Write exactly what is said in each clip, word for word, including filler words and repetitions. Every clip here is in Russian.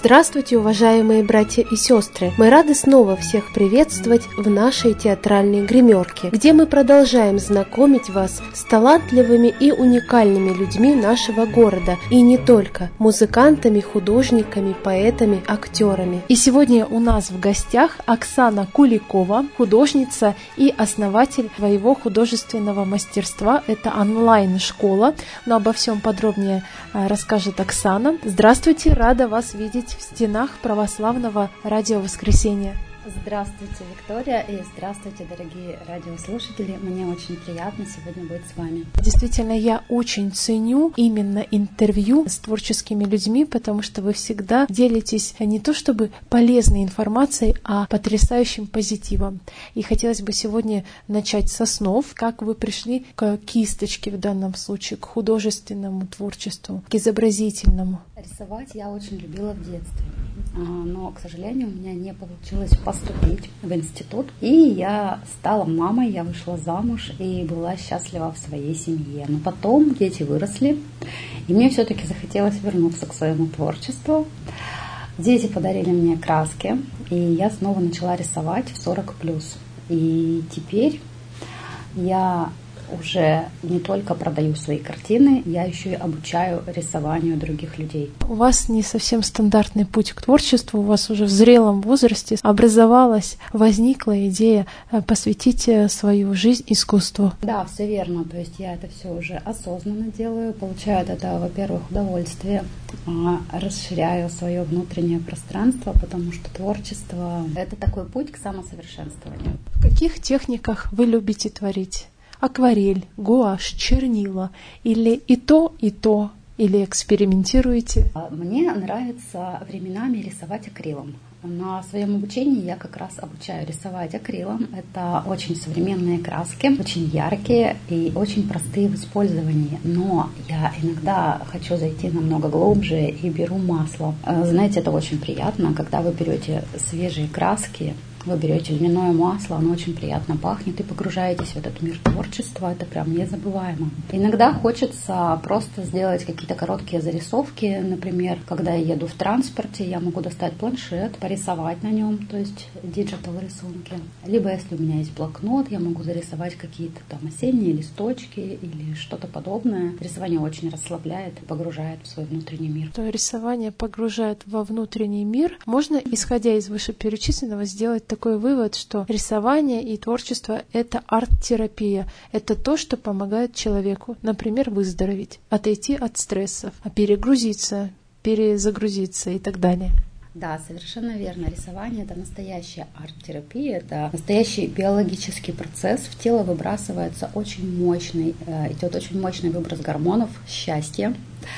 Здравствуйте, уважаемые братья и сестры! Мы рады снова всех приветствовать в нашей театральной гримерке, где мы продолжаем знакомить вас с талантливыми и уникальными людьми нашего города, и не только, музыкантами, художниками, поэтами, актерами. И сегодня у нас в гостях Оксана Куликова, художница и основатель своего художественного мастерства. Это онлайн-школа, но обо всем подробнее расскажет Оксана. Здравствуйте, рада вас видеть в стенах православного радио «Воскресенье». Здравствуйте, Виктория, и здравствуйте, дорогие радиослушатели. Мне очень приятно сегодня быть с вами. Действительно, я очень ценю именно интервью с творческими людьми, потому что вы всегда делитесь не то чтобы полезной информацией, а потрясающим позитивом. И хотелось бы сегодня начать со снов. Как вы пришли к кисточке в данном случае, к художественному творчеству, к изобразительному? Рисовать я очень любила в детстве, но, к сожалению, у меня не получилось поступить в институт. И я стала мамой, я вышла замуж и была счастлива в своей семье. Но потом дети выросли, и мне все-таки захотелось вернуться к своему творчеству. Дети подарили мне краски, и я снова начала рисовать в сорок плюс. И теперь я уже не только продаю свои картины, я еще и обучаю рисованию других людей. У вас не совсем стандартный путь к творчеству, у вас уже в зрелом возрасте образовалась, возникла идея посвятить свою жизнь искусству. Да, все верно, то есть я это все уже осознанно делаю, получаю от этого, во-первых, удовольствие, расширяю свое внутреннее пространство, потому что творчество — это такой путь к самосовершенствованию. В каких техниках вы любите творить? Акварель, гуашь, чернила, или и то, и то, или экспериментируете? Мне нравится временами рисовать акрилом. На своем обучении я как раз обучаю рисовать акрилом. Это очень современные краски, очень яркие и очень простые в использовании. Но я иногда хочу зайти намного глубже и беру масло. Знаете, это очень приятно, когда вы берете свежие краски, вы берете льняное масло, оно очень приятно пахнет, и погружаетесь в этот мир творчества, это прям незабываемо. Иногда хочется просто сделать какие-то короткие зарисовки, например, когда я еду в транспорте, я могу достать планшет, порисовать на нем, то есть диджитал рисунки. Либо если у меня есть блокнот, я могу зарисовать какие-то там осенние листочки или что-то подобное. Рисование очень расслабляет и погружает в свой внутренний мир. То рисование погружает во внутренний мир. Можно, исходя из вышеперечисленного, сделать такой вывод, что рисование и творчество — это арт-терапия. Это то, что помогает человеку, например, выздороветь, отойти от стрессов, перегрузиться, перезагрузиться и так далее. Да, совершенно верно. Рисование — это настоящая арт-терапия, это настоящий биологический процесс. В тело выбрасывается очень мощный, идет очень мощный выброс гормонов счастья.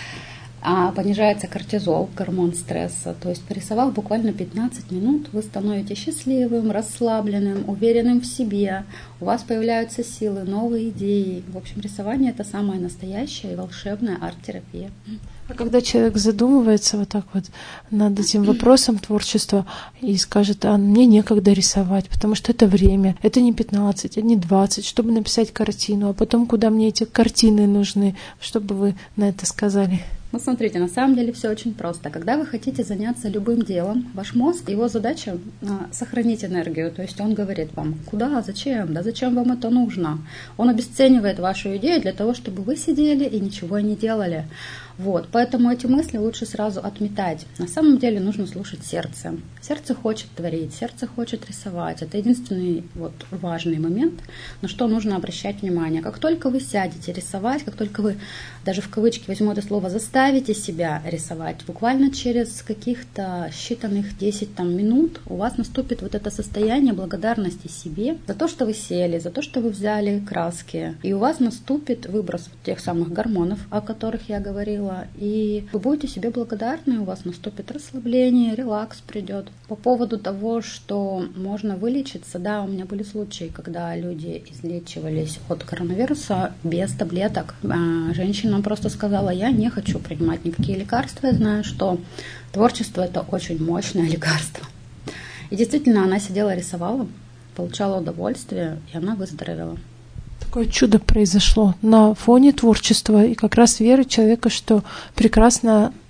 А понижается кортизол, гормон стресса. То есть, порисовав буквально пятнадцать минут, вы становитесь счастливым, расслабленным, уверенным в себе. У вас появляются силы, новые идеи. В общем, рисование — это самая настоящая и волшебная арт-терапия. А когда человек задумывается вот так вот над этим вопросом творчества и скажет: а мне некогда рисовать, потому что это время, это не пятнадцать, это не двадцать, чтобы написать картину, а потом куда мне эти картины нужны, что бы вы на это сказали? Ну, смотрите, на самом деле все очень просто. Когда вы хотите заняться любым делом, ваш мозг, его задача а, сохранить энергию. То есть он говорит вам: куда, зачем, да зачем вам это нужно? Он обесценивает вашу идею для того, чтобы вы сидели и ничего не делали. Вот, поэтому эти мысли лучше сразу отметать. На самом деле нужно слушать сердце. Сердце хочет творить, сердце хочет рисовать. Это единственный вот важный момент, на что нужно обращать внимание. Как только вы сядете рисовать, как только вы, даже в кавычки возьму это слово, заставите себя рисовать, буквально через каких-то считанных десять там, минут у вас наступит вот это состояние благодарности себе за то, что вы сели, за то, что вы взяли краски. И у вас наступит выброс тех самых гормонов, о которых я говорила. И вы будете себе благодарны, у вас наступит расслабление, релакс придет. По поводу того, что можно вылечиться, да, у меня были случаи, когда люди излечивались от коронавируса без таблеток. Женщина просто сказала: я не хочу принимать никакие лекарства, я знаю, что творчество — это очень мощное лекарство. И действительно, она сидела, рисовала, получала удовольствие, и она выздоровела. Какое чудо произошло на фоне творчества и как раз веры человека, что прекрасно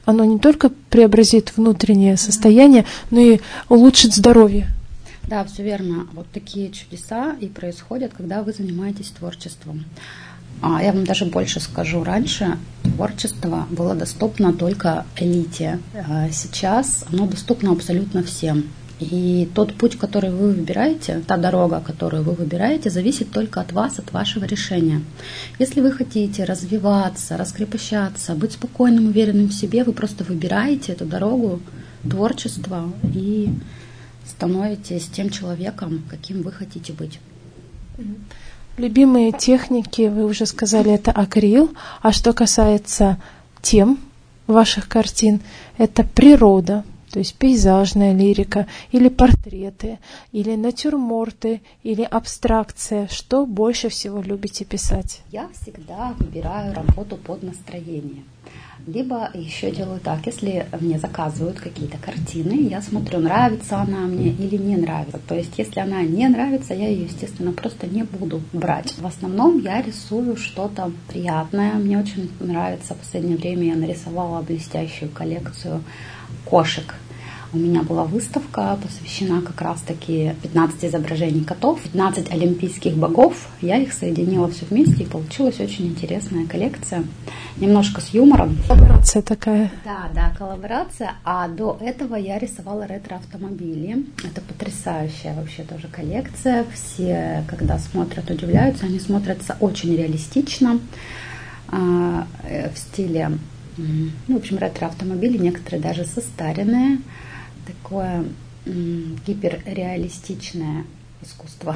оно не только преобразит внутреннее состояние, но и улучшит здоровье. Да, все верно. Вот такие чудеса и происходят, когда вы занимаетесь творчеством. А я вам даже больше скажу. Раньше творчество было доступно только элите. А сейчас оно доступно абсолютно всем. И тот путь, который вы выбираете, та дорога, которую вы выбираете, зависит только от вас, от вашего решения. Если вы хотите развиваться, раскрепощаться, быть спокойным, уверенным в себе, вы просто выбираете эту дорогу творчества и становитесь тем человеком, каким вы хотите быть. Любимые техники, вы уже сказали, это акрил. А что касается тем ваших картин, это природа. То есть пейзажная лирика, или портреты, или натюрморты, или абстракция. Что больше всего любите писать? Я всегда выбираю работу под настроение. Либо еще делаю так, если мне заказывают какие-то картины, я смотрю, нравится она мне или не нравится. То есть если она не нравится, я ее, естественно, просто не буду брать. В основном я рисую что-то приятное. Мне очень нравится, в последнее время я нарисовала блестящую коллекцию кошек. У меня была выставка, посвящена как раз-таки пятнадцати изображений котов, пятнадцать олимпийских богов. Я их соединила все вместе, и получилась очень интересная коллекция. Немножко с юмором. Коллаборация такая. Да, да, коллаборация. А до этого я рисовала ретро-автомобили. Это потрясающая вообще тоже коллекция. Все, когда смотрят, удивляются. Они смотрятся очень реалистично, в стиле, ну, в общем, ретро-автомобили, некоторые даже состаренные. Такое м, гиперреалистичное искусство.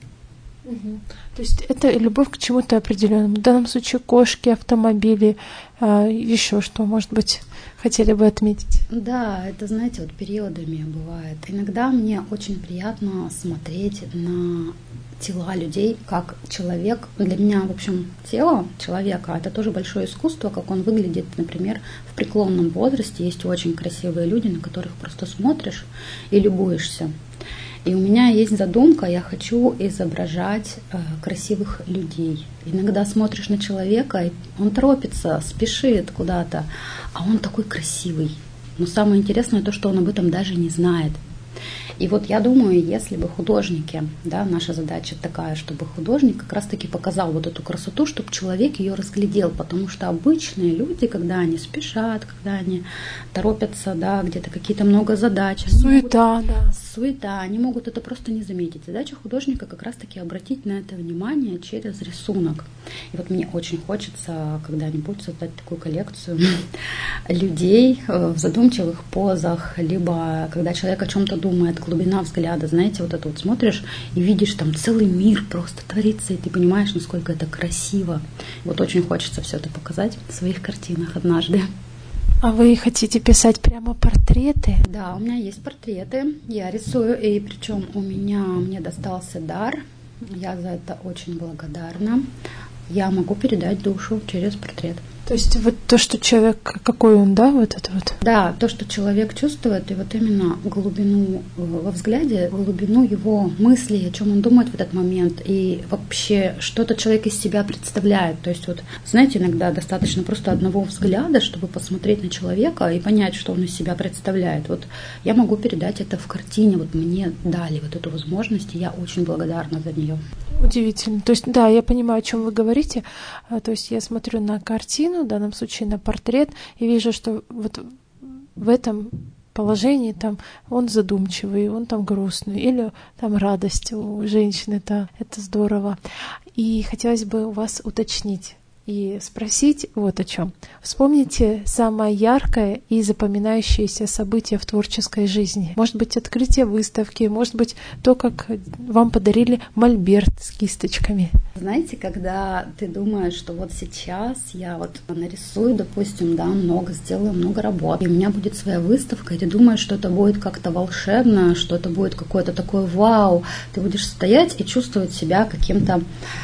Угу. То есть это любовь к чему-то определенному. В данном случае кошки, автомобили, а, еще что, может быть, хотели бы отметить? Да, это, знаете, вот периодами бывает. Иногда мне очень приятно смотреть на тела людей, как человек. Для меня, в общем, тело человека — это тоже большое искусство, как он выглядит, например, в преклонном возрасте. Есть очень красивые люди, на которых просто смотришь и любуешься. И у меня есть задумка, я хочу изображать э, красивых людей. Иногда смотришь на человека, и он торопится, спешит куда-то, а он такой красивый. Но самое интересное то, что он об этом даже не знает. И вот я думаю, если бы художники, да, наша задача такая, чтобы художник как раз-таки показал вот эту красоту, чтобы человек ее разглядел, потому что обычные люди, когда они спешат, когда они торопятся, да, где-то какие-то много задач, суета, могут, да. суета, они могут это просто не заметить. Задача художника как раз-таки обратить на это внимание через рисунок. И вот мне очень хочется когда-нибудь создать такую коллекцию людей в задумчивых позах, либо когда человек о чем-то думает, глубина взгляда, знаете, вот это вот смотришь и видишь, там целый мир просто творится, и ты понимаешь, насколько это красиво. Вот очень хочется все это показать в своих картинах однажды. А вы хотите писать прямо портреты? Да, у меня есть портреты, я рисую, и причем у меня, мне достался дар, я за это очень благодарна. Я могу передать душу через портрет. То есть вот то, что человек, какой он, да, вот это вот? Да, то, что человек чувствует, и вот именно глубину во взгляде, глубину его мыслей, о чем он думает в этот момент, и вообще, что этот человек из себя представляет. То есть вот, знаете, иногда достаточно просто одного взгляда, чтобы посмотреть на человека и понять, что он из себя представляет. Вот я могу передать это в картине, вот мне дали вот эту возможность, и я очень благодарна за нее. Удивительно. То есть, да, я понимаю, о чем вы говорите. То есть я смотрю на картину, в данном случае на портрет, и вижу, что вот в этом положении там он задумчивый, он там грустный, или там радость у женщины, это, это здорово. И хотелось бы у вас уточнить и спросить вот о чем. Вспомните самое яркое и запоминающееся событие в творческой жизни. Может быть, открытие выставки, может быть, то, как вам подарили мольберт с кисточками. Знаете, когда ты думаешь, что вот сейчас я вот нарисую, допустим, да, много, сделаю много работ, и у меня будет своя выставка, и ты думаешь, что это будет как-то волшебно, что это будет какое-то такое вау, ты будешь стоять и чувствовать себя каким-то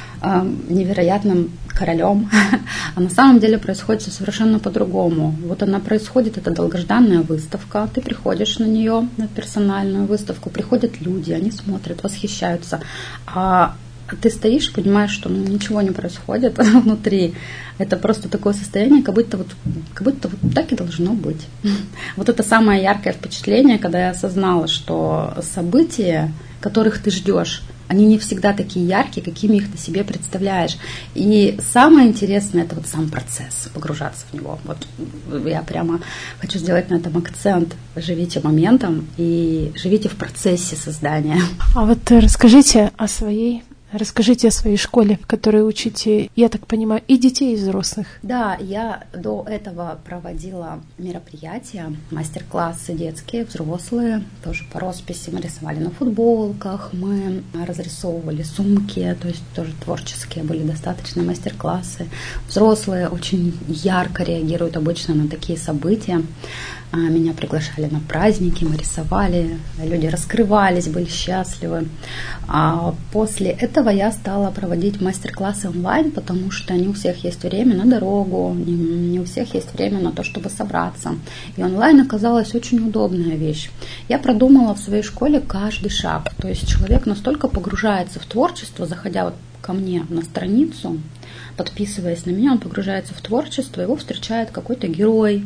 невероятным королем, а на самом деле происходит все совершенно по-другому. Вот она происходит, это долгожданная выставка, ты приходишь на нее, на персональную выставку, приходят люди, они смотрят, восхищаются, а ты стоишь, понимаешь, что ну, ничего не происходит внутри. Это просто такое состояние, как будто вот, как будто вот так и должно быть. Вот это самое яркое впечатление, когда я осознала, что события, которых ты ждешь, они не всегда такие яркие, какими их ты себе представляешь. И самое интересное — это вот сам процесс, погружаться в него. Вот я прямо хочу сделать на этом акцент. Живите моментом и живите в процессе создания. А вот расскажите о своей Расскажите о своей школе, в которой учите, я так понимаю, и детей, и взрослых. Да, я до этого проводила мероприятия, мастер-классы детские, взрослые, тоже по росписи. Мы рисовали на футболках, мы разрисовывали сумки, то есть тоже творческие были достаточные мастер-классы. Взрослые очень ярко реагируют обычно на такие события. Меня приглашали на праздники, мы рисовали, люди раскрывались, были счастливы. А после этого я стала проводить мастер-классы онлайн, потому что не у всех есть время на дорогу, не, не у всех есть время на то, чтобы собраться. И онлайн оказалась очень удобная вещь. Я продумала в своей школе каждый шаг. То есть человек настолько погружается в творчество, заходя вот ко мне на страницу, подписываясь на меня, он погружается в творчество, его встречает какой-то герой,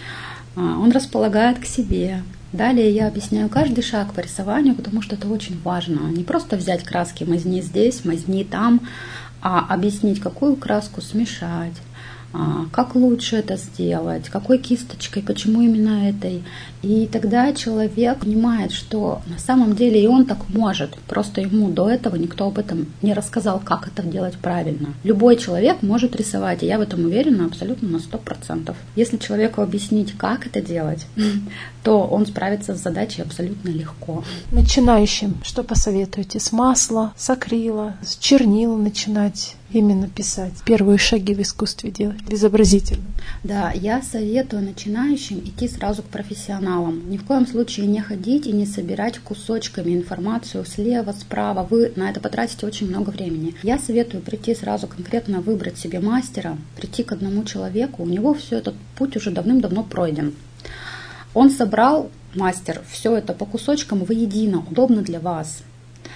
он располагает к себе. Далее я объясняю каждый шаг по рисованию, потому что это очень важно. Не просто взять краски, мазни здесь, мазни там, а объяснить, какую краску смешать, как лучше это сделать, какой кисточкой, почему именно этой. И тогда человек понимает, что на самом деле и он так может. Просто ему до этого никто об этом не рассказал, как это делать правильно. Любой человек может рисовать, и я в этом уверена абсолютно на сто процентов. Если человеку объяснить, как это делать, то он справится с задачей абсолютно легко. Начинающим что посоветуете? С масла, с акрила, с чернил начинать? Именно писать, первые шаги в искусстве делать, изобразительно. Да, я советую начинающим идти сразу к профессионалам. Ни в коем случае не ходить и не собирать кусочками информацию слева, справа. Вы на это потратите очень много времени. Я советую прийти сразу конкретно выбрать себе мастера, прийти к одному человеку. У него все этот путь уже давным-давно пройден. Он собрал, мастер, все это по кусочкам воедино, удобно для вас.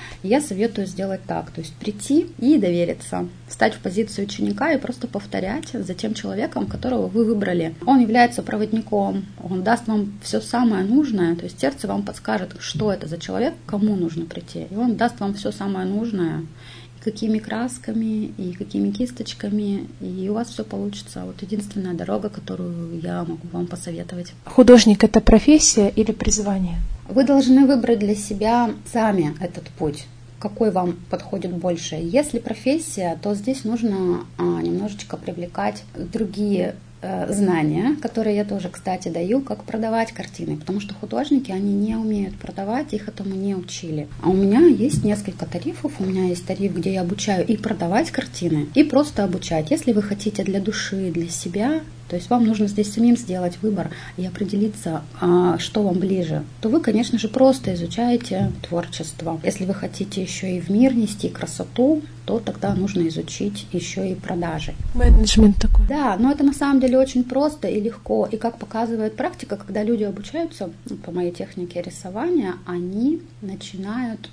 Я советую сделать так, то есть прийти и довериться, встать в позицию ученика и просто повторять за тем человеком, которого вы выбрали. Он является проводником, он даст вам все самое нужное, то есть сердце вам подскажет, что это за человек, к кому нужно прийти. И он даст вам все самое нужное, и какими красками, и какими кисточками, и у вас все получится. Вот единственная дорога, которую я могу вам посоветовать. Художник — это профессия или призвание? Вы должны выбрать для себя сами этот путь, какой вам подходит больше. Если профессия, то здесь нужно а, немножечко привлекать другие э, знания, которые я тоже, кстати, даю, как продавать картины, потому что художники, они не умеют продавать, их этому не учили. А у меня есть несколько тарифов, у меня есть тариф, где я обучаю и продавать картины, и просто обучать. Если вы хотите для души, для себя, то есть вам нужно здесь самим сделать выбор и определиться, что вам ближе, то вы, конечно же, просто изучаете творчество. Если вы хотите еще и в мир нести красоту, то тогда нужно изучить еще и продажи. Менеджмент такой. Да, но это на самом деле очень просто и легко. И как показывает практика, когда люди обучаются по моей технике рисования, они начинают...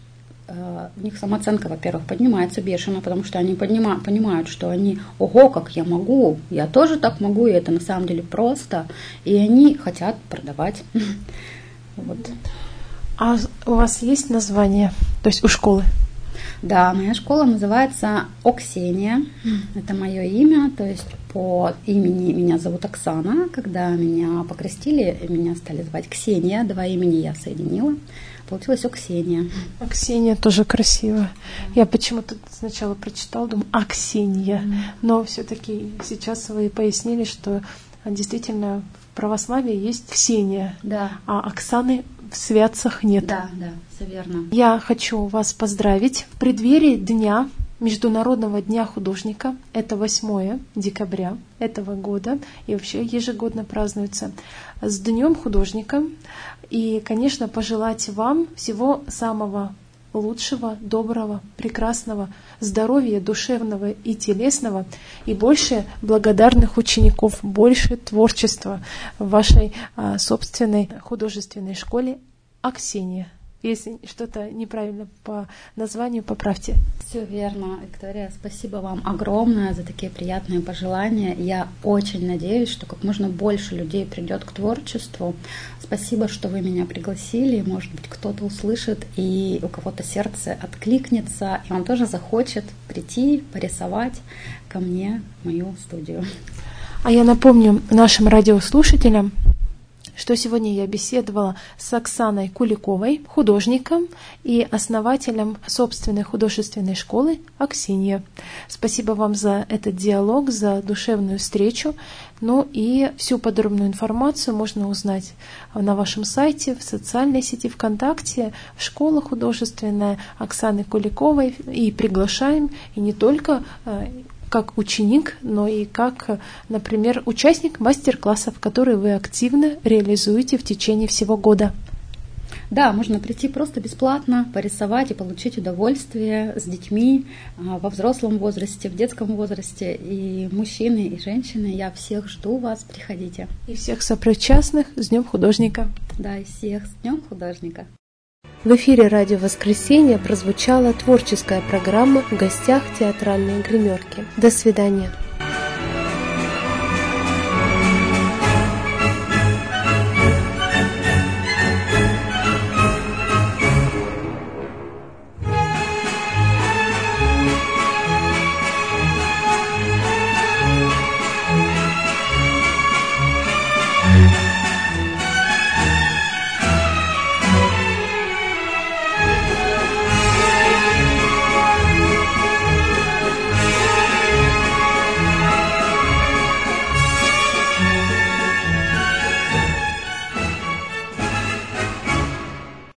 У них самооценка, во-первых, поднимается бешено, потому что они поднима, понимают, что они, ого, как я могу, я тоже так могу, и это на самом деле просто, и они хотят продавать. Вот. А у вас есть название, то есть у школы? Да, моя школа называется Оксения, это мое имя, то есть по имени меня зовут Оксана, когда меня покрестили, меня стали звать Ксения, два имени я соединила. Получилась Оксения. Оксения тоже красиво. Я почему-то сначала прочитала, думаю, Аксинья. Mm. Но все-таки сейчас вы пояснили, что действительно в православии есть Ксения, да. А Оксаны в святцах нет. Да, да, все верно. Я хочу вас поздравить в преддверии дня, Международного дня художника. Это восьмое декабря этого года и вообще ежегодно празднуется. С Днем художника. И, конечно, пожелать вам всего самого лучшего, доброго, прекрасного, здоровья душевного и телесного, и больше благодарных учеников, больше творчества в вашей а, собственной художественной школе Аксения. Если что-то неправильно по названию, поправьте. Все верно, Виктория. Спасибо вам огромное за такие приятные пожелания. Я очень надеюсь, что как можно больше людей придет к творчеству. Спасибо, что вы меня пригласили. Может быть, кто-то услышит, и у кого-то сердце откликнется, и он тоже захочет прийти, порисовать ко мне в мою студию. А я напомню нашим радиослушателям, что сегодня я беседовала с Оксаной Куликовой, художником и основателем собственной художественной школы «Аксинья». Спасибо вам за этот диалог, за душевную встречу. Ну и всю подробную информацию можно узнать на вашем сайте, в социальной сети ВКонтакте, в школа художественная Оксаны Куликовой. И приглашаем, и не только как ученик, но и как, например, участник мастер-классов, которые вы активно реализуете в течение всего года. Да, можно прийти просто бесплатно, порисовать и получить удовольствие с детьми во взрослом возрасте, в детском возрасте, и мужчины, и женщины. Я всех жду вас, приходите. И всех сопричастных с Днем художника. Да, и всех с Днем художника. В эфире «Радио Воскресенье» прозвучала творческая программа «В гостях театральной гримерки». До свидания.